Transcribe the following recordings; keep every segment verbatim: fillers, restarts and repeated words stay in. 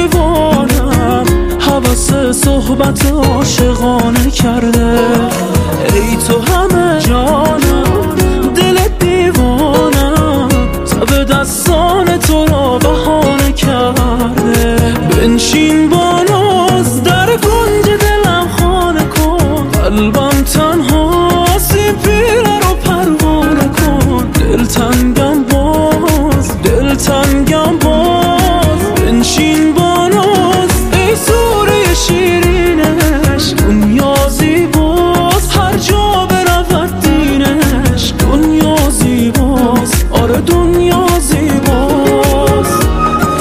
دیوانم حواس صحبت عاشقانه کرده. ای تو همه جانم دلت دیوانم تب دستان تو را بهانه کرده. بنشین با ناز در کنج دلم خانه کن، قلبم تنها سیم پیره رو پروانه کن. دلتنگم باز دلتنگم باز بنشین با ناز ای سوره شیرینش. دنیا زیباست هر جا برود دینش، دنیا زیباست آره دنیا زیباست.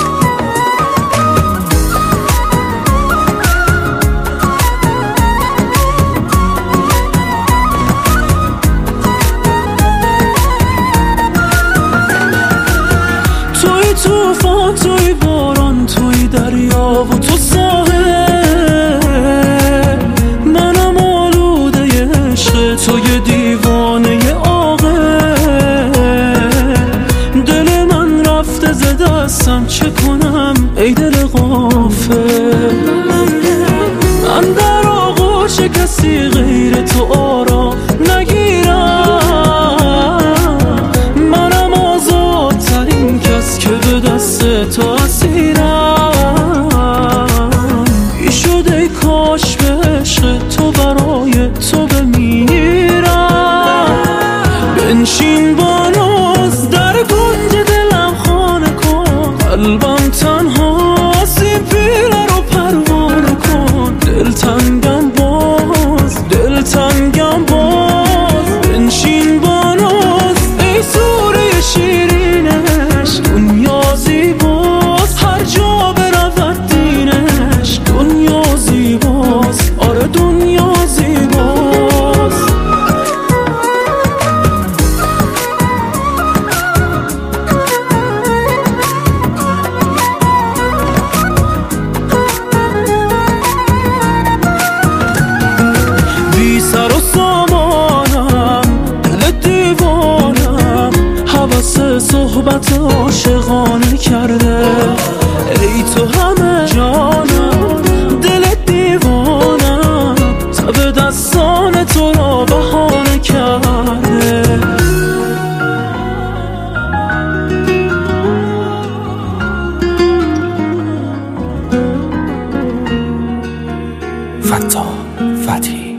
توی توفان توی باران توی دریا و تو ساحل، منم آلوده عشق توی دیوانه عاقل. دل من رفته ز دستم چه کنم ای دل غافل. من در آغوش کسی غیر تو آرام نگیرم، منم آزادترین کس که به دست تو اسیرم. ای شد ای کاش به عشق تو برای تو بمیرم. بنشین با ناز در کنج دلم خانه کن، قلبم تنها سیم پیره رو پروانه کن. دلتنگم باز دلتنگم باز بنشین با ناز ای سوره شیرینش. دنیا زیباست هر جا برود دینش، دنیا زیباست آره دنیا زیباست. بی سر و سامانم دل دیوانم حواس صحبت عاشقانه کرده. ای تو همه جانم دل دیوانم تب دستان تو را بهانه کرده. فتاح فتحی